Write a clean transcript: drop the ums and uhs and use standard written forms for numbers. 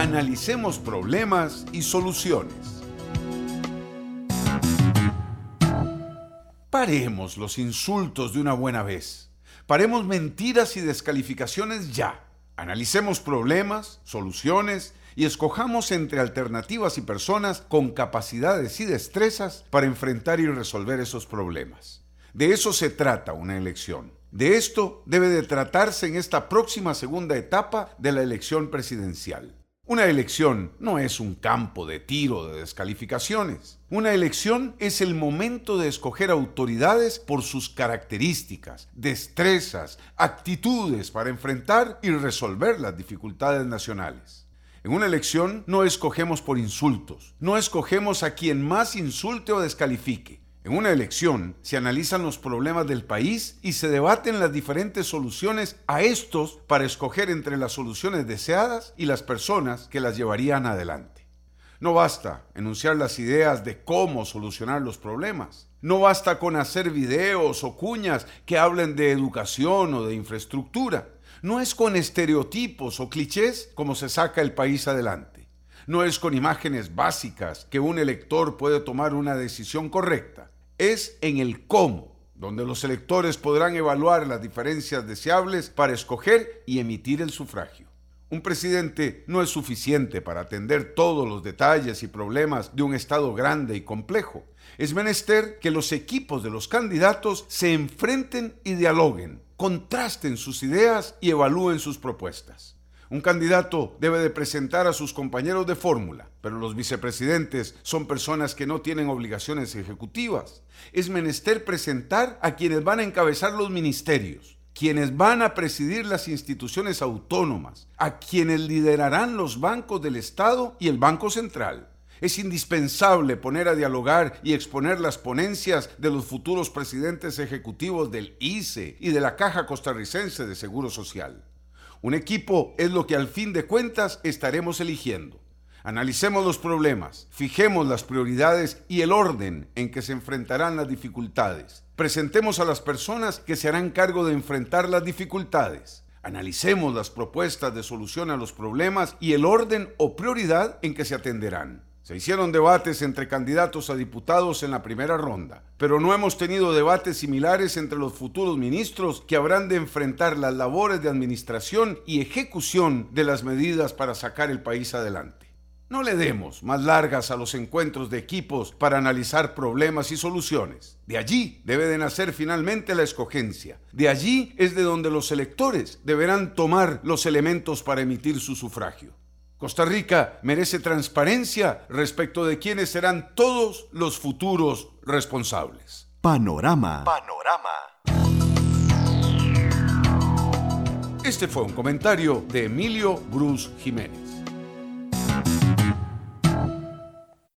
Analicemos problemas y soluciones. Paremos los insultos de una buena vez. Paremos mentiras y descalificaciones ya. Analicemos problemas, soluciones y escojamos entre alternativas y personas con capacidades y destrezas para enfrentar y resolver esos problemas. De eso se trata una elección. De esto debe de tratarse en esta próxima segunda etapa de la elección presidencial. Una elección no es un campo de tiro de descalificaciones. Una elección es el momento de escoger autoridades por sus características, destrezas, actitudes para enfrentar y resolver las dificultades nacionales. En una elección no escogemos por insultos, no escogemos a quien más insulte o descalifique. En una elección se analizan los problemas del país y se debaten las diferentes soluciones a estos para escoger entre las soluciones deseadas y las personas que las llevarían adelante. No basta enunciar las ideas de cómo solucionar los problemas. No basta con hacer videos o cuñas que hablen de educación o de infraestructura. No es con estereotipos o clichés como se saca el país adelante. No es con imágenes básicas que un elector puede tomar una decisión correcta. Es en el cómo, donde los electores podrán evaluar las diferencias deseables para escoger y emitir el sufragio. Un presidente no es suficiente para atender todos los detalles y problemas de un Estado grande y complejo. Es menester que los equipos de los candidatos se enfrenten y dialoguen, contrasten sus ideas y evalúen sus propuestas. Un candidato debe de presentar a sus compañeros de fórmula, pero los vicepresidentes son personas que no tienen obligaciones ejecutivas. Es menester presentar a quienes van a encabezar los ministerios, quienes van a presidir las instituciones autónomas, a quienes liderarán los bancos del Estado y el Banco Central. Es indispensable poner a dialogar y exponer las ponencias de los futuros presidentes ejecutivos del ICE y de la Caja Costarricense de Seguro Social. Un equipo es lo que al fin de cuentas estaremos eligiendo. Analicemos los problemas, fijemos las prioridades y el orden en que se enfrentarán las dificultades. Presentemos a las personas que se harán cargo de enfrentar las dificultades. Analicemos las propuestas de solución a los problemas y el orden o prioridad en que se atenderán. Se hicieron debates entre candidatos a diputados en la primera ronda, pero no hemos tenido debates similares entre los futuros ministros que habrán de enfrentar las labores de administración y ejecución de las medidas para sacar el país adelante. No le demos más largas a los encuentros de equipos para analizar problemas y soluciones. De allí debe de nacer finalmente la escogencia. De allí es de donde los electores deberán tomar los elementos para emitir su sufragio. Costa Rica merece transparencia respecto de quiénes serán todos los futuros responsables. Panorama. Este fue un comentario de Emilio Bruce Jiménez.